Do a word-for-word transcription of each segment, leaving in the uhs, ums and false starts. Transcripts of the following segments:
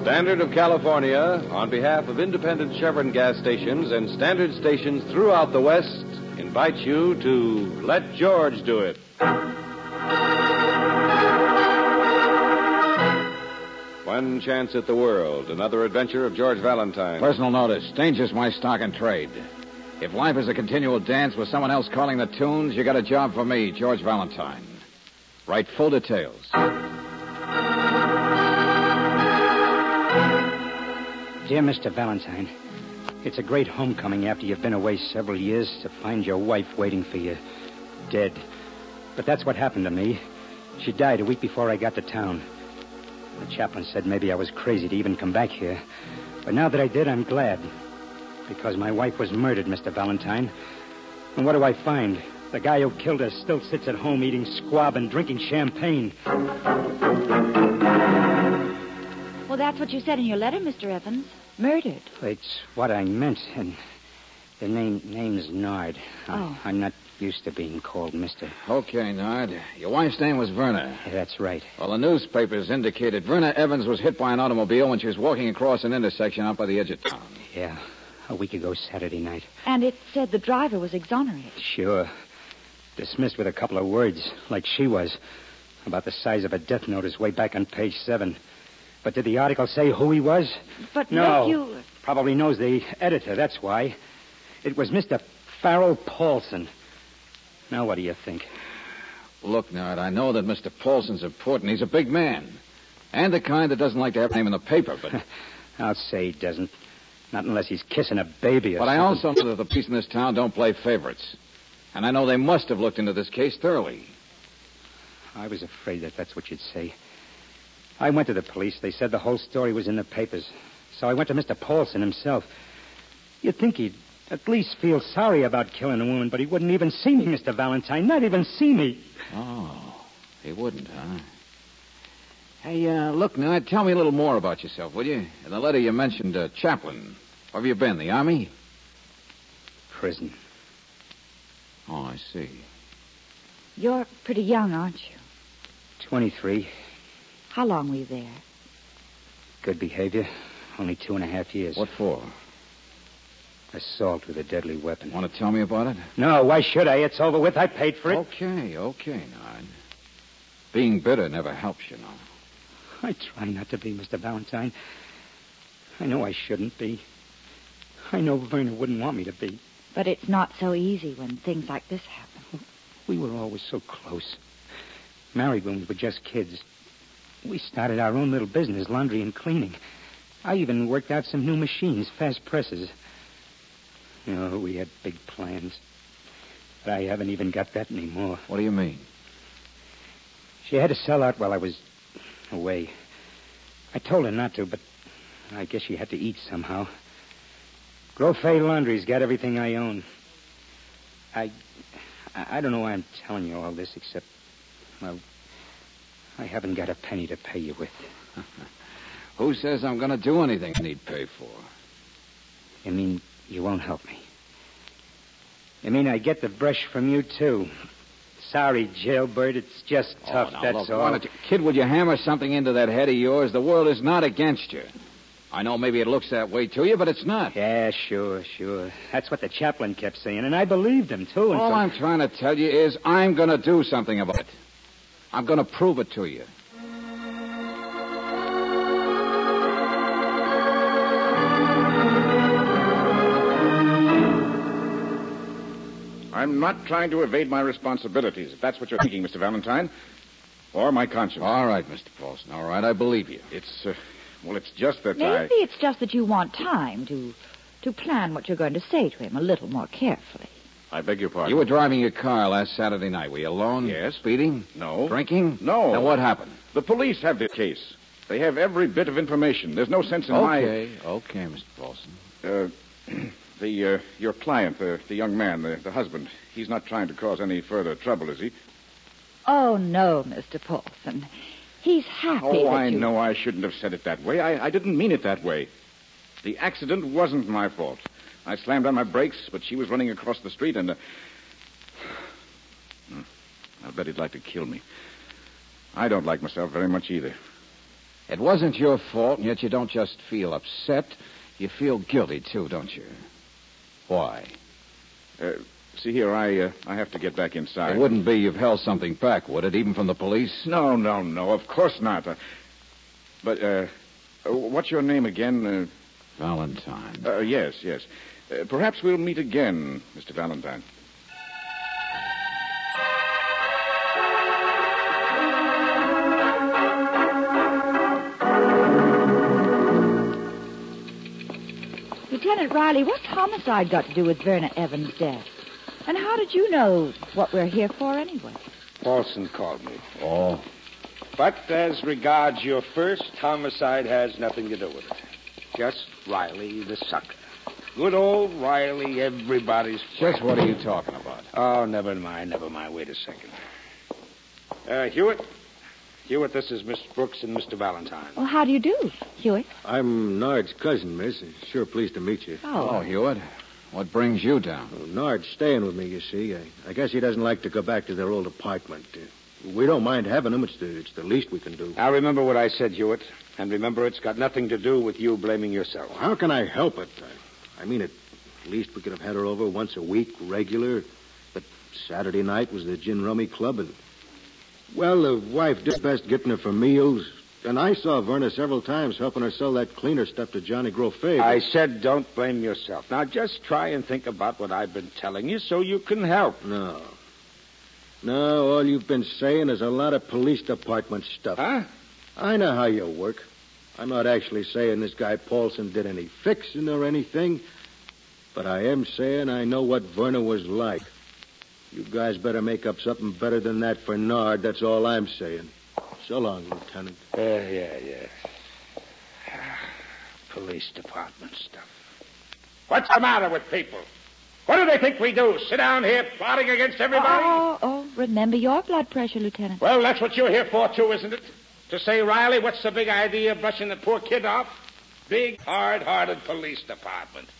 Standard of California, on behalf of independent Chevron gas stations and Standard stations throughout the West, invites you to Let George Do It. One Chance at the World, another adventure of George Valentine. Personal notice. Danger's my stock and trade. If life is a continual dance with someone else calling the tunes, you got a job for me, George Valentine. Write full details. Dear Mister Valentine, it's a great homecoming after you've been away several years to find your wife waiting for you, dead. But that's what happened to me. She died a week before I got to town. The chaplain said maybe I was crazy to even come back here. But now that I did, I'm glad. Because my wife was murdered, Mister Valentine. And what do I find? The guy who killed her still sits at home eating squab and drinking champagne. Well, that's what you said in your letter, Mister Evans. Murdered. It's what I meant. And the name name's Nard. Oh. I, I'm not used to being called Mister Okay, Nard. Your wife's name was Verna. Yeah, that's right. Well, the newspapers indicated Verna Evans was hit by an automobile when she was walking across an intersection out by the edge of town. Yeah, a week ago Saturday night. And it said the driver was exonerated. Sure. Dismissed with a couple of words, like she was. About the size of a death notice way back on page seven. But did the article say who he was? But no. Nick, you... Probably knows the editor, that's why. It was Mister Farrell Paulson. Now what do you think? Look, Nard, I know that Mister Paulson's important. He's a big man. And the kind that doesn't like to have a name in the paper, but... I'll say he doesn't. Not unless he's kissing a baby or But something. I also know that the police in this town don't play favorites. And I know they must have looked into this case thoroughly. I was afraid that that's what you'd say. I went to the police. They said the whole story was in the papers. So I went to Mister Paulson himself. You'd think he'd at least feel sorry about killing a woman, but he wouldn't even see me, Mister Valentine. Not even see me. Oh, he wouldn't, huh? Hey, uh, look, Nard, tell me a little more about yourself, will you? In the letter you mentioned uh, chaplain. Where have you been, the Army? Prison. Oh, I see. You're pretty young, aren't you? twenty-three. How long were you there? Good behavior. Only two and a half years. What for? Assault with a deadly weapon. Want to tell me about it? No, why should I? It's over with. I paid for it. Okay, okay, Nard. Being bitter never helps, you know. I try not to be, Mister Valentine. I know I shouldn't be. I know Verna wouldn't want me to be. But it's not so easy when things like this happen. We were always so close. Married when we were just kids. We started our own little business, laundry and cleaning. I even worked out some new machines, fast presses. Oh, we had big plans. But I haven't even got that anymore. What do you mean? She had to sell out while I was away. I told her not to, but I guess she had to eat somehow. Grofay Laundry's got everything I own. I... I don't know why I'm telling you all this, except... Well, I haven't got a penny to pay you with. Who says I'm going to do anything I need pay for? You mean you won't help me? You mean I get the brush from you, too? Sorry, jailbird, it's just tough, oh, now, that's look, all. why don't you... Kid, would you hammer something into that head of yours? The world is not against you. I know maybe it looks that way to you, but it's not. Yeah, sure, sure. That's what the chaplain kept saying, and I believed him, too. All so... I'm trying to tell you is I'm going to do something about it. I'm going to prove it to you. I'm not trying to evade my responsibilities, if that's what you're thinking, Mister Valentine. Or my conscience. All right, Mister Paulson. All right, I believe you. It's, uh, well, it's just that Maybe I... it's just that you want time to to plan what you're going to say to him a little more carefully. I beg your pardon. You were driving your car last Saturday night. Were you alone? Yes. Speeding? No. Drinking? No. Then what happened? The police have this case. They have every bit of information. There's no sense in my... Okay, okay, Mister Paulson. Uh, the, uh, your client, the, the young man, the, the husband, he's not trying to cause any further trouble, is he? Oh, no, Mister Paulson. He's happy Oh, that I you... know I shouldn't have said it that way. I, I didn't mean it that way. The accident wasn't my fault. I slammed on my brakes, but she was running across the street and... Uh... I'll bet he'd like to kill me. I don't like myself very much either. It wasn't your fault, and yet you don't just feel upset. You feel guilty, too, don't you? Why? Uh, see here, I uh, I have to get back inside. It wouldn't be you've held something back, would it, even from the police? No, no, no, of course not. Uh, but, uh, uh, what's your name again? Uh, Valentine. uh, yes, yes. Uh, perhaps we'll meet again, Mister Valentine. Lieutenant Riley, what's homicide got to do with Verna Evans' death? And how did you know what we're here for anyway? Paulson called me. Oh. But as regards your first, homicide has nothing to do with it. Just Riley the sucker. Good old Riley, everybody's friend. Just what are you talking about? Oh, never mind, never mind. Wait a second. Uh, Hewitt? Hewitt, this is Miss Brooks and Mister Valentine. Well, how do you do, Hewitt? I'm Nard's cousin, miss. Sure pleased to meet you. Oh. Oh, Hewitt. What brings you down? Well, Nard's staying with me, you see. I, I guess he doesn't like to go back to their old apartment. Uh, we don't mind having him. It's the, it's the least we can do. Now, remember what I said, Hewitt. And remember, it's got nothing to do with you blaming yourself. How can I help it? I, I mean, at least we could have had her over once a week, regular. But Saturday night was the gin rummy club, and... Well, the wife did best getting her for meals. And I saw Verna several times helping her sell that cleaner stuff to Johnny Grofay. I said don't blame yourself. Now, just try and think about what I've been telling you so you can help. No. No, all you've been saying is a lot of police department stuff. Huh? I know how you work. I'm not actually saying this guy Paulson did any fixing or anything, but I am saying I know what Verna was like. You guys better make up something better than that for Nard. That's all I'm saying. So long, Lieutenant. Uh, yeah, yeah. Police department stuff. What's the matter with people? What do they think we do? Sit down here plotting against everybody? Oh, oh, remember your blood pressure, Lieutenant. Well, that's what you're here for, too, isn't it? To say, Riley, what's the big idea of brushing the poor kid off? Big, hard-hearted police department.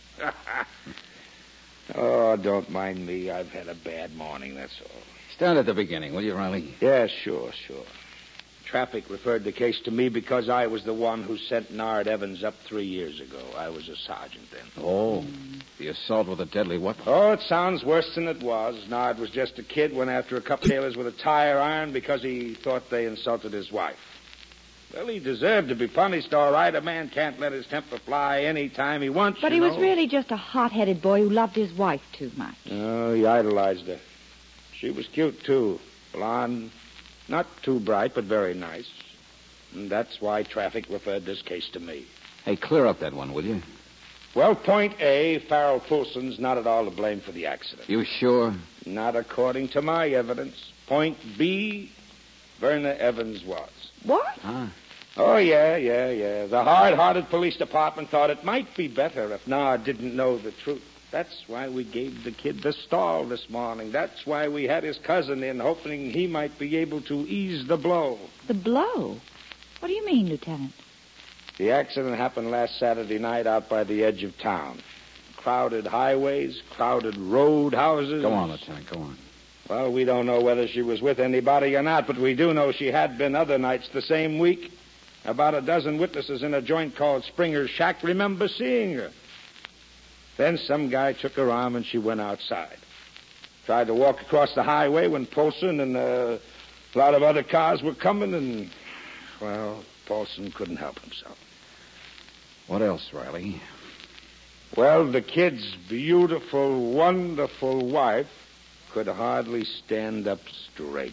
Oh, don't mind me. I've had a bad morning, that's all. Start at the beginning, will you, Riley? Yeah, sure, sure. Traffic referred the case to me because I was the one who sent Nard Evans up three years ago. I was a sergeant then. Oh, the assault with a deadly weapon. Oh, it sounds worse than it was. Nard was just a kid, went after a couple of tailors with a tire iron because he thought they insulted his wife. Well, he deserved to be punished, all right. A man can't let his temper fly any time he wants, But you he was know. really just a hot-headed boy who loved his wife too much. Oh, he idolized her. She was cute, too. Blonde. Not too bright, but very nice. And that's why traffic referred this case to me. Hey, clear up that one, will you? Well, point A, Farrell Poulson's not at all to blame for the accident. You sure? Not according to my evidence. Point B, Verna Evans was. What? Huh? Oh, yeah, yeah, yeah. The hard-hearted police department thought it might be better if Nard didn't know the truth. That's why we gave the kid the stall this morning. That's why we had his cousin in, hoping he might be able to ease the blow. The blow? What do you mean, Lieutenant? The accident happened last Saturday night out by the edge of town. Crowded highways, crowded road houses. Go on, Lieutenant, go on. Well, we don't know whether she was with anybody or not, but we do know she had been other nights the same week. About a dozen witnesses in a joint called Springer's Shack remember seeing her. Then some guy took her arm and she went outside. Tried to walk across the highway when Paulson and uh, a lot of other cars were coming, and, well, Paulson couldn't help himself. What else, Riley? Well, the kid's beautiful, wonderful wife could hardly stand up straight.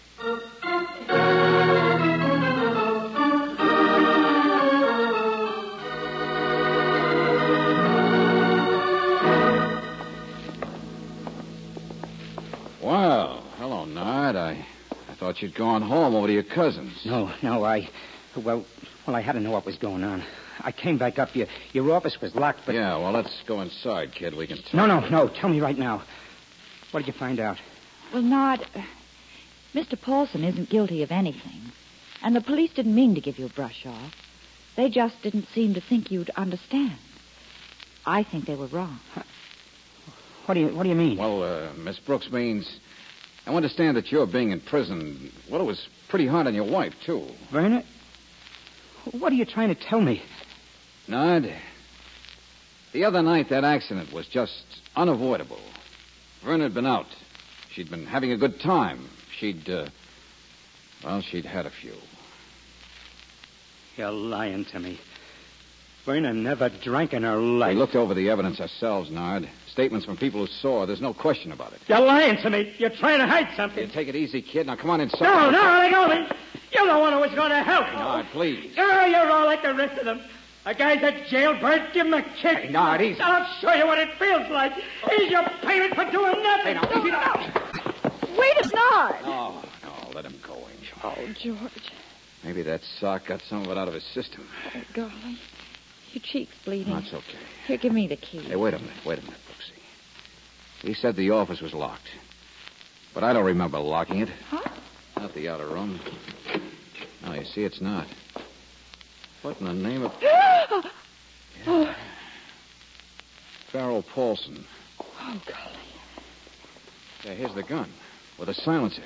Well, hello, Nard. I, I thought you'd gone home over to your cousin's. No, no, I... Well, well, I had to know what was going on. I came back up. Your, your office was locked, but... Yeah, well, let's go inside, kid. We can talk. No, no, no. Tell me right now. What did you find out? Well, Nard, uh, Mister Paulson isn't guilty of anything. And the police didn't mean to give you a brush off. They just didn't seem to think you'd understand. I think they were wrong. What do you What do you mean? Well, uh, Miss Brooks means... I understand that you're being in prison. Well, it was pretty hard on your wife, too. Verna? What are you trying to tell me? Nard, the other night that accident was just unavoidable. Verna had been out. She'd been having a good time. She'd, uh, well, she'd had a few. You're lying to me. Verna never drank in her life. We looked over the evidence ourselves, Nard. Statements from people who saw her. There's no question about it. You're lying to me. You're trying to hide something. You take it easy, kid. Now, come on inside. No, no, let go of me. You're the one who was going to help. Nard, please. Oh, you're all like the rest of them. A guy's a jailbird. Give him a kick. Hey, Nard, easy. I'll show you what it feels like. Here's your payment for doing nothing. Hey, now, easy now. Wait a Nard. No, no, let him go, Angel. Oh, George. Maybe that sock got some of it out of his system. Oh, golly. Your cheek's bleeding. That's okay. Here, give me the key. Hey, wait a minute, wait a minute, Brooksy. He said the office was locked. But I don't remember locking it. Huh? Not the outer room. No, you see, it's not. What in the name of... Oh. Farrell Paulson. Oh, golly. Yeah, here's the gun. With a silencer.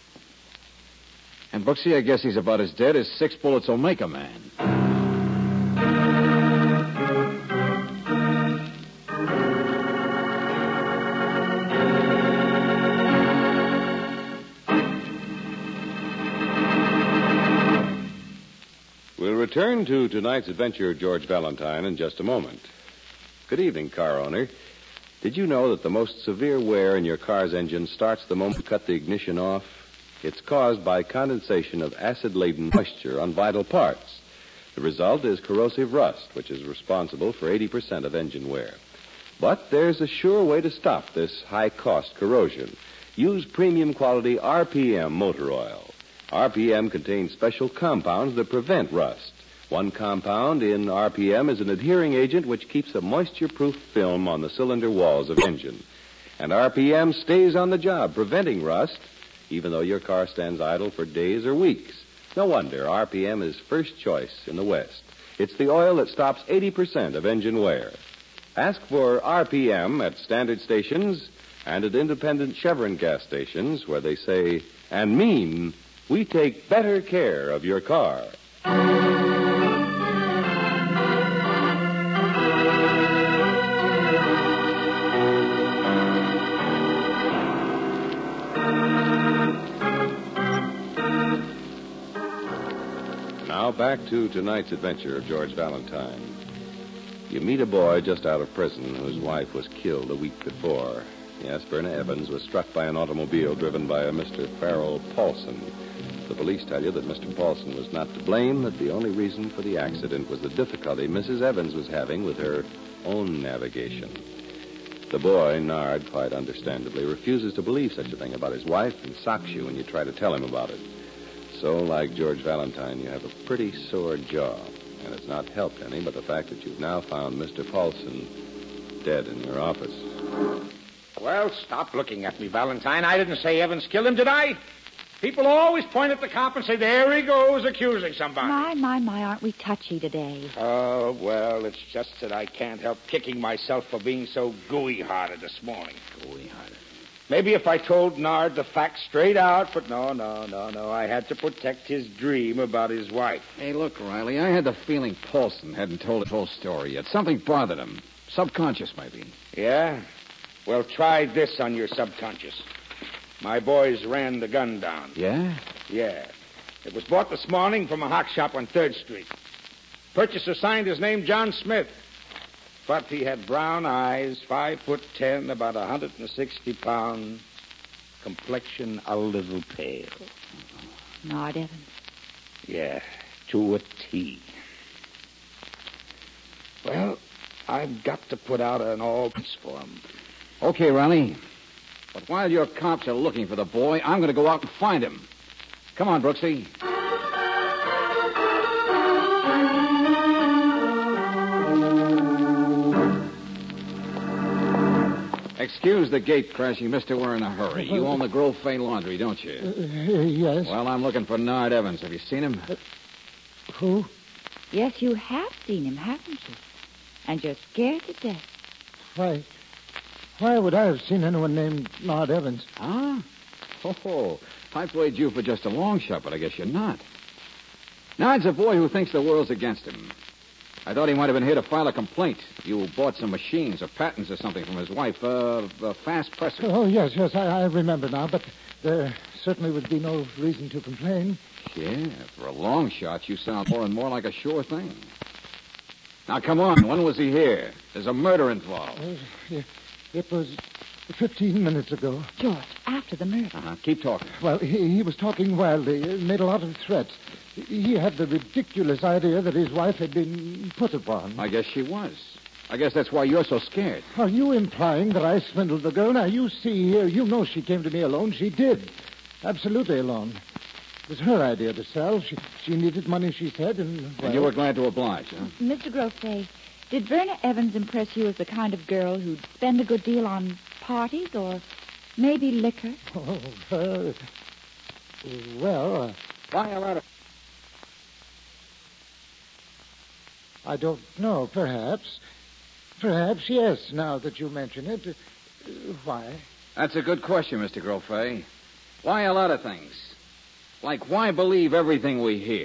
And Brooksy, I guess he's about as dead as six bullets will make a man. We'll return to tonight's adventure of George Valentine in just a moment. Good evening, car owner. Did you know that the most severe wear in your car's engine starts the moment you cut the ignition off? It's caused by condensation of acid-laden moisture on vital parts. The result is corrosive rust, which is responsible for eighty percent of engine wear. But there's a sure way to stop this high-cost corrosion. Use premium quality R P M motor oil. R P M contains special compounds that prevent rust. One compound in R P M is an adhering agent which keeps a moisture-proof film on the cylinder walls of the engine. And R P M stays on the job, preventing rust, even though your car stands idle for days or weeks. No wonder R P M is first choice in the West. It's the oil that stops eighty percent of engine wear. Ask for R P M at standard stations and at independent Chevron gas stations where they say and mean, we take better care of your car. Now back to tonight's adventure of George Valentine. You meet a boy just out of prison whose wife was killed a week before. Yes, Verna Evans was struck by an automobile driven by a Mister Farrell Paulson. The police tell you that Mister Paulson was not to blame, that the only reason for the accident was the difficulty Missus Evans was having with her own navigation. The boy, Nard, quite understandably, refuses to believe such a thing about his wife and socks you when you try to tell him about it. So, like George Valentine, you have a pretty sore jaw. And it's not helped any but the fact that you've now found Mister Paulson dead in your office. Well, stop looking at me, Valentine. I didn't say Evans killed him, did I? People always point at the cop and say, there he goes, accusing somebody. My, my, my, aren't we touchy today? Oh, well, it's just that I can't help kicking myself for being so gooey-hearted this morning. Gooey-hearted. Maybe if I told Nard the facts straight out, but no, no, no, no. I had to protect his dream about his wife. Hey, look, Riley, I had the feeling Paulson hadn't told his whole story yet. Something bothered him. Subconscious, maybe. Yeah? Well, try this on your subconscious. My boys ran the gun down. Yeah? Yeah. It was bought this morning from a hock shop on third street. Purchaser signed his name John Smith. But he had brown eyes, five foot ten, about one hundred sixty pounds, complexion a little pale. Nard Evans. Yeah, to a T. Well, I've got to put out an all-purpose for him. Okay, Riley. But while your cops are looking for the boy, I'm going to go out and find him. Come on, Brooksy. Excuse the gate crashing, mister. We're in a hurry. You own the Grove Fay Laundry, don't you? Uh, yes. Well, I'm looking for Nard Evans. Have you seen him? Uh, who? Yes, you have seen him, haven't you? And you're scared to death. Why, why would I have seen anyone named Nard Evans? Huh? Oh, I played you for just a long shot, but I guess you're not. Nard's a boy who thinks the world's against him. I thought he might have been here to file a complaint. You bought some machines or patents or something from his wife, uh, a fast presser. Oh, yes, yes, I, I remember now, but there certainly would be no reason to complain. Yeah, for a long shot, you sound more and more like a sure thing. Now, come on. When was he here? There's a murder involved. Uh, it, it was fifteen minutes ago. George, after the murder. Uh-huh. Keep talking. Well, he, he was talking wildly, uh, made a lot of threats. He had the ridiculous idea that his wife had been put upon. I guess she was. I guess that's why you're so scared. Are you implying that I swindled the girl? Now, you see here, you know she came to me alone. She did. Absolutely alone. It was her idea to sell. She, she needed money, she said, and... Well, and you were glad to oblige, huh? Mister Grosset, did Verna Evans impress you as the kind of girl who'd spend a good deal on parties or maybe liquor? Oh, uh, well... Uh, why a lot of... I don't know. Perhaps. Perhaps, yes, now that you mention it. Uh, why? That's a good question, Mister Grosset. Why a lot of things? Like, why believe everything we hear?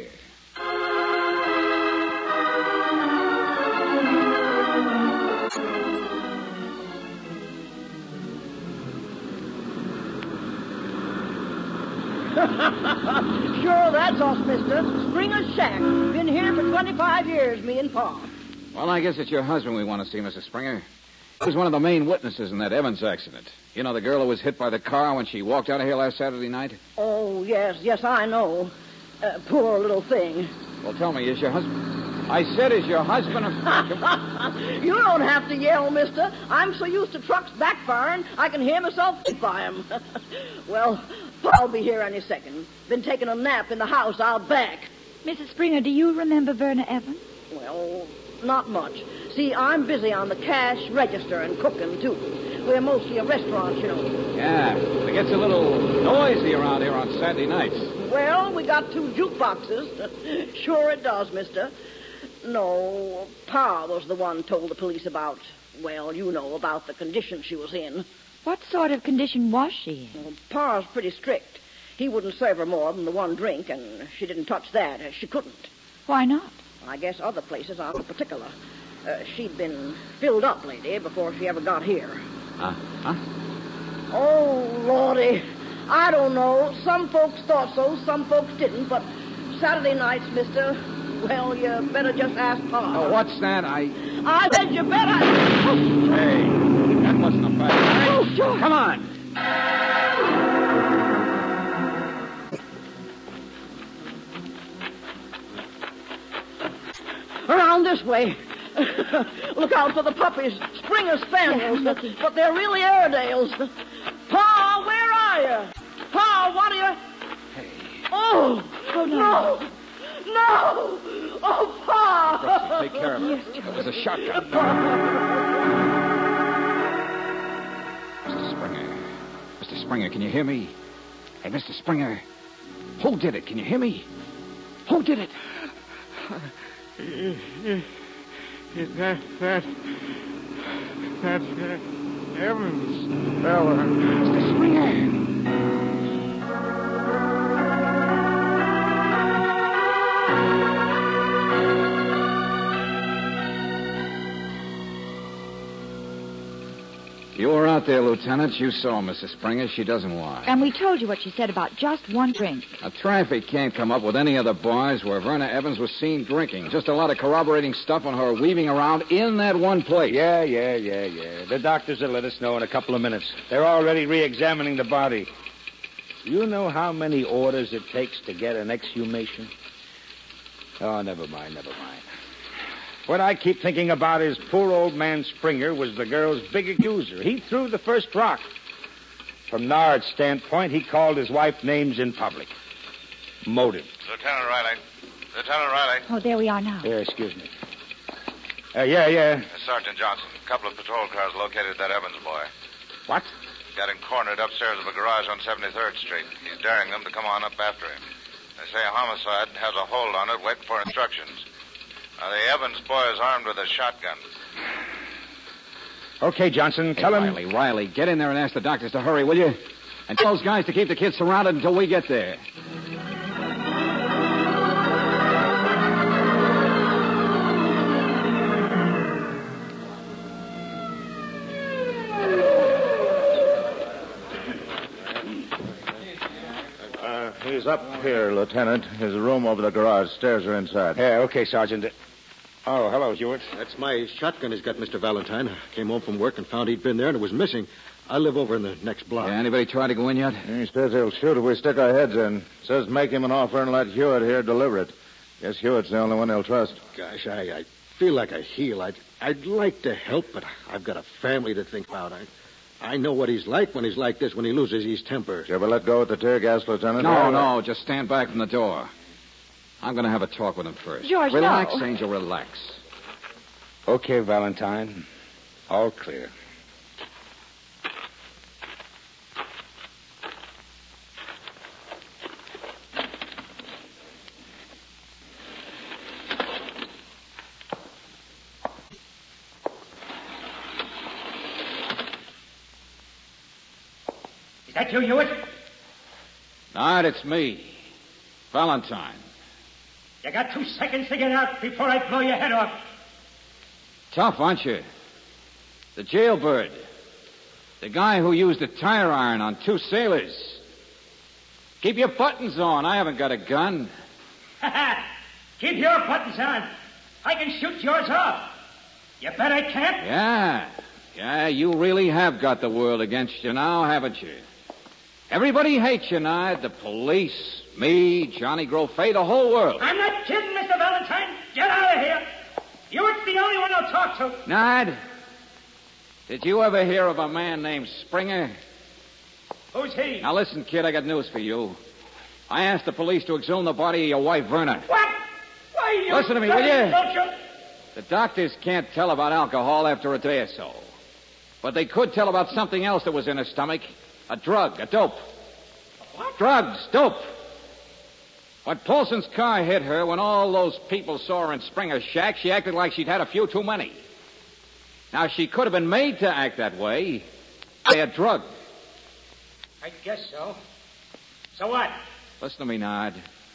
Sure, that's us, mister. Springer's Shack. Been here for twenty-five years, me and Pa. Well, I guess it's your husband we want to see, Missus Springer. He was one of the main witnesses in that Evans accident. You know, the girl who was hit by the car when she walked out of here last Saturday night? Oh, yes, yes, I know. Uh, poor little thing. Well, tell me, is your husband... I said, is your husband a... You don't have to yell, mister. I'm so used to trucks backfiring, I can hear myself hit by 'em. Well, I'll be here any second. Been taking a nap in the house out back. Missus Springer, do you remember Verna Evans? Well, not much. See, I'm busy on the cash register and cooking, too. We're mostly a restaurant, you know. Yeah, it gets a little noisy around here on Saturday nights. Well, we got two jukeboxes. Sure it does, mister. No, Pa was the one told the police about, well, you know, about the condition she was in. What sort of condition was she in? Well, Pa's pretty strict. He wouldn't serve her more than the one drink, and she didn't touch that. She couldn't. Why not? I guess other places aren't particular. Uh, she'd been filled up, lady, before she ever got here. Uh, huh? Oh, Lordy. I don't know. Some folks thought so, some folks didn't, but Saturday nights, mister, well, you better just ask Pa. Oh, what's that? I... I said you better... Oh. Hey, that wasn't a bad... Oh, sure. Come on. Around this way. Look out for the puppies. Springer Spaniels, yes, but they're really Airedales. Pa, where are you? Pa, what are you... Hey. Oh, oh no. no. No! Oh, Pa! Take care of it. Yes. It was a shotgun. Mister Springer. Mister Springer, can you hear me? Hey, Mister Springer. Who did it? Can you hear me? Who did it? That, that, that, uh, Evans fella. Mister Springer. You were out there, Lieutenant. You saw Missus Springer. She doesn't lie. And we told you what she said about just one drink. A traffic can't come up with any other bars where Verna Evans was seen drinking. Just a lot of corroborating stuff on her weaving around in that one place. Yeah, yeah, yeah, yeah. The doctors will let us know in a couple of minutes. They're already re-examining the body. You know how many orders it takes to get an exhumation? Oh, never mind, never mind. What I keep thinking about is poor old man Springer was the girl's big accuser. He threw the first rock. From Nard's standpoint, he called his wife names in public. Motive. Lieutenant Riley. Lieutenant Riley. Oh, there we are now. Yeah, excuse me. Uh, yeah, yeah. Uh, Sergeant Johnson. A couple of patrol cars located that Evans boy. What? Got him cornered upstairs of a garage on seventy-third Street. He's daring them to come on up after him. They say a homicide has a hold on it, waiting for instructions. Now, the Evans boy is armed with a shotgun. Okay, Johnson, Hey, tell him... Riley, Riley, get in there and ask the doctors to hurry, will you? And tell those guys to keep the kids surrounded until we get there. up here, Lieutenant. There's a room over the garage. Stairs are inside. Yeah, okay, Sergeant. Oh, hello, Hewitt. That's my shotgun he's got, Mister Valentine. I came home from work and found he'd been there and it was missing. I live over in the next block. Yeah, anybody try to go in yet? He says he'll shoot if we stick our heads in. Says make him an offer and let Hewitt here deliver it. Guess Hewitt's the only one he'll trust. Gosh, I, I feel like a heel. I'd, I'd like to help, but I've got a family to think about. I, I know what he's like when he's like this, when he loses his temper. Did you ever let go with the tear gas, Lieutenant? No, no, just stand back from the door. I'm going to have a talk with him first. George, relax, no. Angel, relax. Okay, Valentine. All clear. Is that you, Hewitt? All right, it's me. Valentine. You got two seconds to get out before I blow your head off. Tough, aren't you? The jailbird. The guy who used a tire iron on two sailors. Keep your buttons on. I haven't got a gun. Keep your buttons on. I can shoot yours off. You bet I can't. Yeah. Yeah, you really have got the world against you now, haven't you? Everybody hates you now. The police, me, Johnny Grofay, the whole world. I'm not kidding, Mister Valentine. Get out of here. You're the only one I'll talk to. Nod, did you ever hear of a man named Springer? Who's he? Now listen, kid, I got news for you. I asked the police to exhume the body of your wife, Verna. What? Why, you... Listen to me, will you? Don't you? The doctors can't tell about alcohol after a day or so. But they could tell about something else that was in her stomach. A drug, a dope. What? Drugs, dope. When Paulson's car hit her, when all those people saw her in Springer's shack, she acted like she'd had a few too many. Now, she could have been made to act that way by a drug. I guess so. So what? Listen to me, Nod.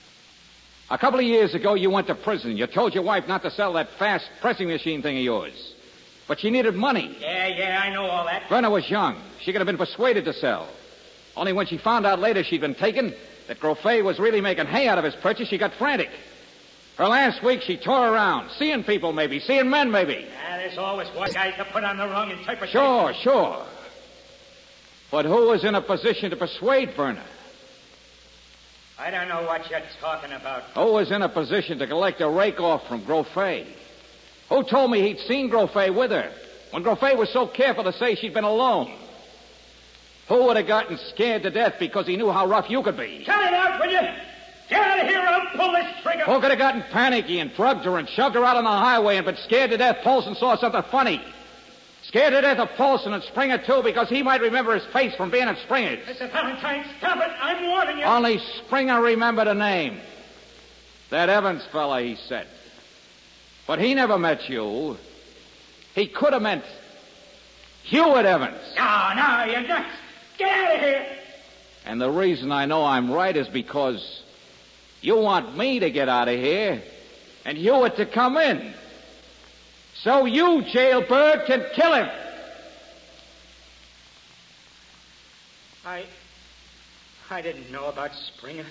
A couple of years ago, you went to prison. You told your wife not to sell that fast pressing machine thing of yours. But she needed money. Yeah, yeah, I know all that. Verna was young. She could have been persuaded to sell. Only when she found out later she'd been taken, that Grofay was really making hay out of his purchase, she got frantic. Her last week, she tore around, seeing people maybe, seeing men maybe. Yeah, there's always one guy to put on the wrong interpretation. Sure, sure. But who was in a position to persuade Verna? I don't know what you're talking about. Who was in a position to collect a rake off from Grofay? Who told me he'd seen Grofay with her when Grofay was so careful to say she'd been alone? Who would have gotten scared to death because he knew how rough you could be? Cut it out, will you? Get out of here, I'll pull this trigger. Who could have gotten panicky and drugged her and shoved her out on the highway and been scared to death Paulson saw something funny? Scared to death of Paulson and Springer, too, because he might remember his face from being at Springer's. Mister Valentine, stop it. I'm warning you. Only Springer remembered a name. That Evans fella, he said. But he never met you. He could have meant Hewitt Evans. No, no, you're nuts. Get out of here. And the reason I know I'm right is because you want me to get out of here and Hewitt to come in. So you, jailbird, can kill him. I... I didn't know about Springer.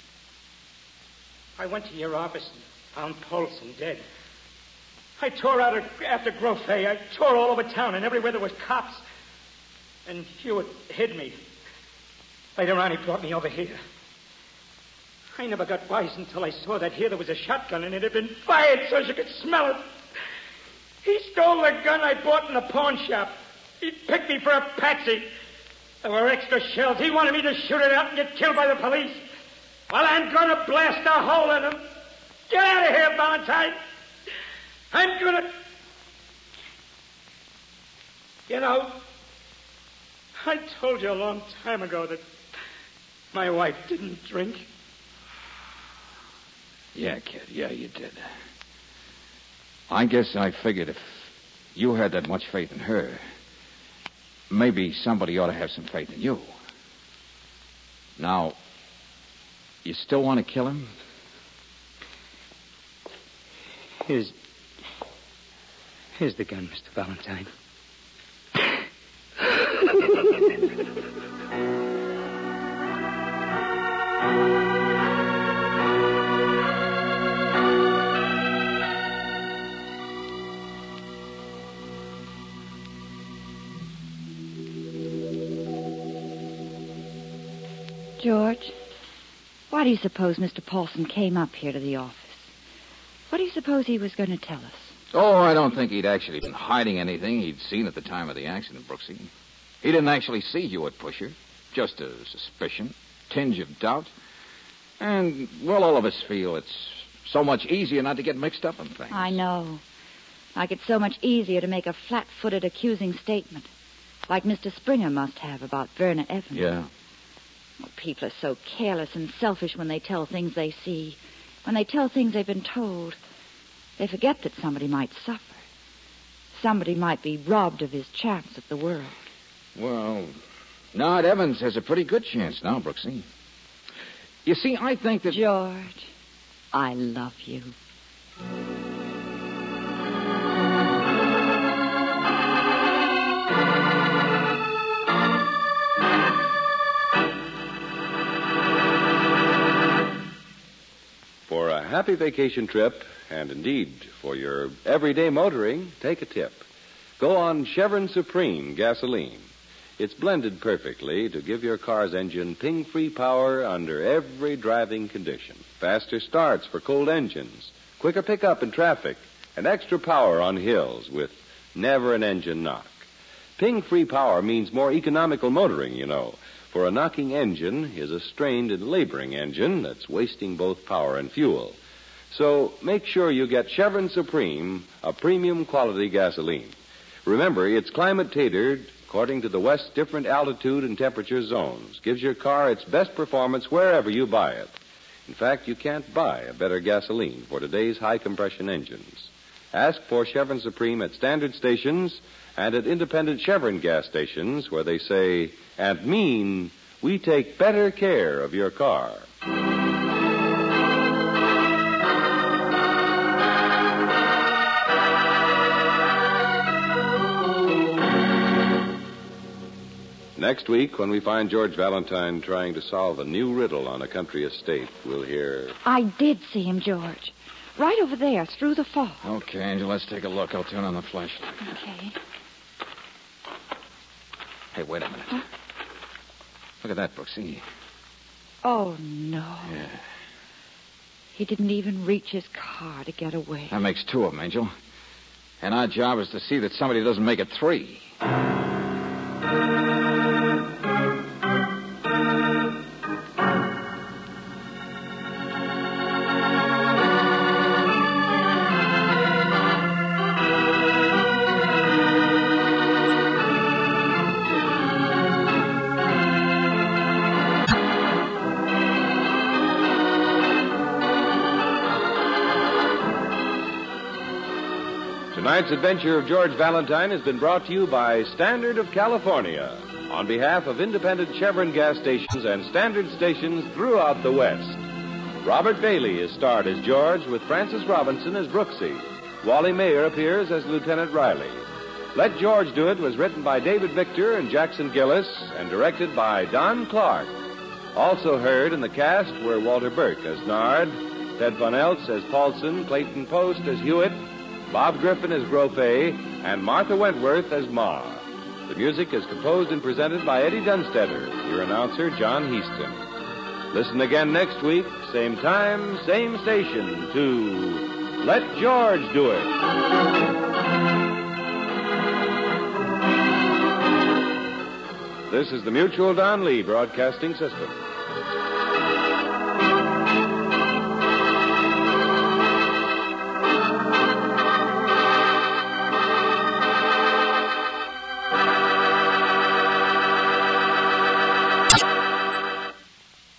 I went to your office and found Paulson dead. I tore out after Grofay. I tore all over town and everywhere there was cops. And Hewitt hid me. Later on, he brought me over here. I never got wise until I saw that here there was a shotgun and it had been fired so you could smell it. He stole the gun I bought in the pawn shop. He picked me for a patsy. There were extra shells. He wanted me to shoot it out and get killed by the police. Well, I'm going to blast a hole in him. Get out of here, Valentine. I'm going to... You know, I told you a long time ago that my wife didn't drink. Yeah, kid, yeah, you did. I guess I figured if you had that much faith in her, maybe somebody ought to have some faith in you. Now, you still want to kill him? Here's... Here's the gun, Mister Valentine. George, why do you suppose Mister Paulson came up here to the office? What do you suppose he was going to tell us? Oh, I don't think he'd actually been hiding anything he'd seen at the time of the accident, Brooksy. He didn't actually see Hewitt Pusher. Just a suspicion, tinge of doubt. And, well, all of us feel it's so much easier not to get mixed up in things. I know. Like it's so much easier to make a flat-footed accusing statement. Like Mister Springer must have about Verna Evans. Yeah. Well, people are so careless and selfish when they tell things they see. When they tell things they've been told. They forget that somebody might suffer. Somebody might be robbed of his chance at the world. Well, Nard Evans has a pretty good chance now, Brooksy. You see, I think that... George, I love you. For a happy vacation trip, and indeed for your everyday motoring, take a tip. Go on Chevron Supreme gasoline. It's blended perfectly to give your car's engine ping-free power under every driving condition. Faster starts for cold engines, quicker pickup in traffic, and extra power on hills with never an engine knock. Ping-free power means more economical motoring, you know. For a knocking engine is a strained and laboring engine that's wasting both power and fuel. So make sure you get Chevron Supreme, a premium quality gasoline. Remember, it's climate-tailored according to the West's different altitude and temperature zones. Gives your car its best performance wherever you buy it. In fact, you can't buy a better gasoline for today's high-compression engines. Ask for Chevron Supreme at standard stations and at independent Chevron gas stations where they say and mean we take better care of your car. Next week, when we find George Valentine trying to solve a new riddle on a country estate, we'll hear... I did see him, George. Right over there, through the fog. Okay, Angel, let's take a look. I'll turn on the flashlight. Okay. Hey, wait a minute. Huh? Look at that, Brooksy. Oh, no. Yeah. He didn't even reach his car to get away. That makes two of them, Angel. And our job is to see that somebody doesn't make it three. Tonight's adventure of George Valentine has been brought to you by Standard of California on behalf of independent Chevron gas stations and Standard stations throughout the West. Robert Bailey is starred as George with Francis Robinson as Brooksy. Wally Mayer appears as Lieutenant Riley. Let George Do It was written by David Victor and Jackson Gillis and directed by Don Clark. Also heard in the cast were Walter Burke as Nard, Ted Von Eltz as Paulson, Clayton Post as Hewitt, Bob Griffin as Grope, and Martha Wentworth as Ma. The music is composed and presented by Eddie Dunstetter, your announcer, John Heaston. Listen again next week, same time, same station, to Let George Do It. This is the Mutual Don Lee Broadcasting System.